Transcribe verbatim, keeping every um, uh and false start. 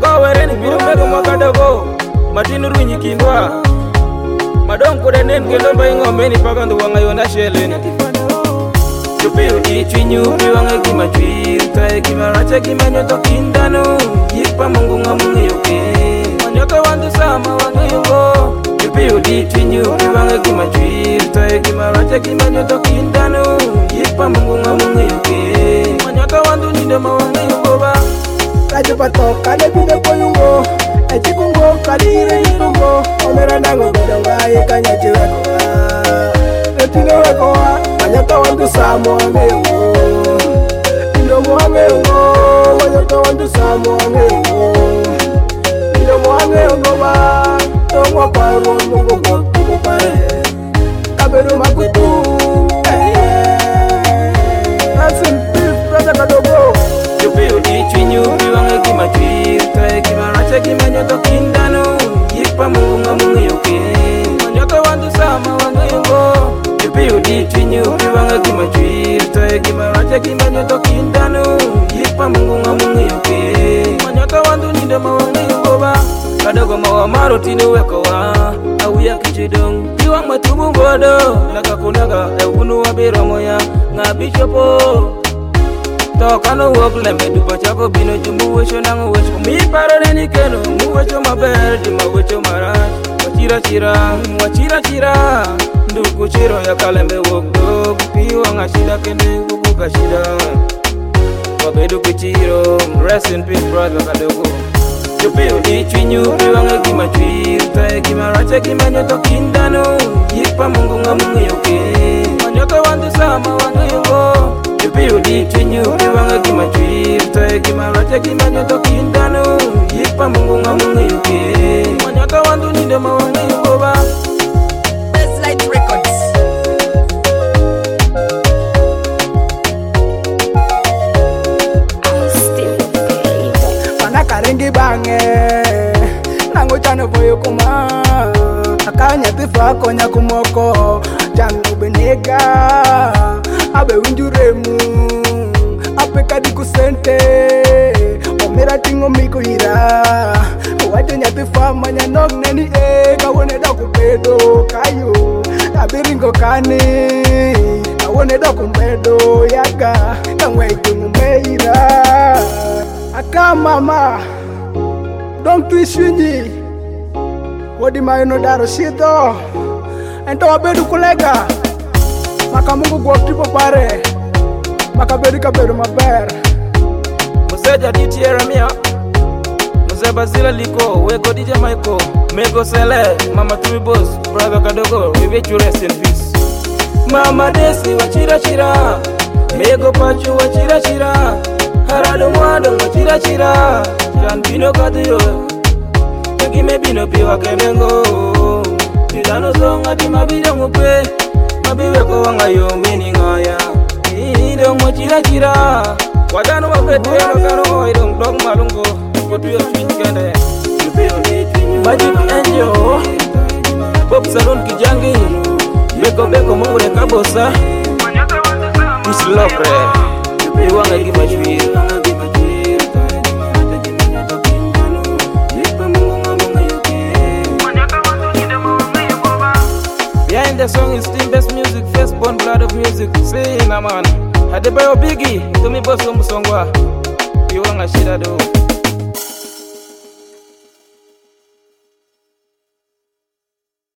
Kawere ni biru mego makadogo Matinu runyi kindwa Madong kuda nen kendo bayi ngomeni pagandu wanga yona sheleni Chupiu di chwinyu piwanga kima chwir Tae kima racha kima nyoto kindanu Yikpa mungu ngamungi yoke Manyoto wandu sama wangu yungo Chupiu di chwinyu piwanga kima chwir Tae kima racha kima nyoto kindanu Yikpa mungu ngamungi yoke Manyoto wandu nidoma wangu yungo ba Raja pato kade bide po yungo Echi kungo kadire yungo Omera nango bedonga yekanya chiwekoa Etino wekoa Manyoto wandu samu wangu yungo Indomo wangu yungo Manyoto wandu samu wangu yungo Indomo wangu yungo ba Tongwa paru mungu kwa kuku pare Kaberu makutu Rest in peace brother kadogo Chupiu di chwinyu piwanga kima chwir Tae kima racha kima nyoto kindanu Yikpa mungu ngamungu yoke Manyoto wandu sama wangu yungo Chupiu di chwinyu piwanga kima chwir Tae kima racha kima nyoto kindanu Yikpa mungu ngamungu yoke Manyoto wandu nidoma wangu yungo ba Kadogo mawa maro tinu weko wa Awuya kichidong Iwang matubu bodo Laka kunaga Ewunu wabiro moya Ngabichopo Tokano wok lembe dupa chako bino jumbu wecho nango wecho Mi paro neni keno mu wecho maber Juma wecho marach Wachira chira, wachira chira Nduku chiro ya kalembe wok dog Piwa nga shida kende kukuka shida Wabedu kichiro Rest in peace brother kadogo Chupiu di chwinyu piwa nga kima chwir Tae kima racha kima nyoto kindanu Yikpa mungu nga mungu yoke Manyoto wandu sama wangu yungo Chupiu di chwinyu piwa nga kima chwir Tae kima racha kima nyoto kindanu Yikpa mungu nga mungu yoke Manyoto wandu nidoma wangu yungo ba Bestlight Records. Karengi bange Nango chano boyo kuma Akanya tifa konya kumoko Chano benega Abe winjuremu Ape kadi kusente Omera tingo miko hira Wajo nyatifa manya nog neni e Kawone doku pedo kayo Abiringo kani Kawone doku medo yaga Kangwe itungu meira Aka mama Don't twist winji Wodi maino daro shito Ento wabedu kulega Maka mungu kwa tipo pare Maka bedu kabedu maber Museja D T Ramia Muse Basila Liko Weko D J Michael Mego Sele Mama Tui Boss Brother Kadogo We wish you rest in peace Mama Desi wachira chira Mego Pachu wachira chira Harado mwado wachira chira Chan bino katuyo Kime bino piwa kemengo Tidano songa ti mabida mupe Mabiweko wanga yo mini ngaya Ido mwachira chira Wadano wapete wakano waidong dog malungo Kotuyo swinchkende Magic Angel Pop Salon Kijangi Beko beko mungu de kabosa Islokre Iwanga gima chwiri Behind the song is Team Best Music, Firstborn Blood of Music. Say na man Hadebayo Biggie, Tumi Bosso Musongwa Iwanga shida do